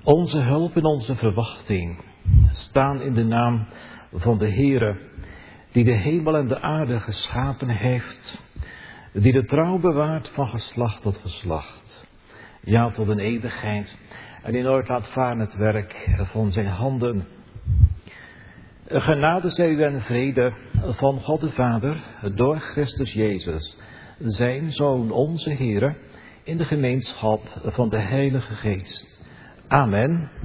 Onze hulp en onze verwachting staan in de naam van de Heere, die de hemel en de aarde geschapen heeft, die de trouw bewaart van geslacht tot geslacht, ja tot een eeuwigheid, en die nooit laat varen het werk van zijn handen. Genade zij u en vrede van God de Vader door Christus Jezus, zijn Zoon, onze Heere, in de gemeenschap van de Heilige Geest. Amen.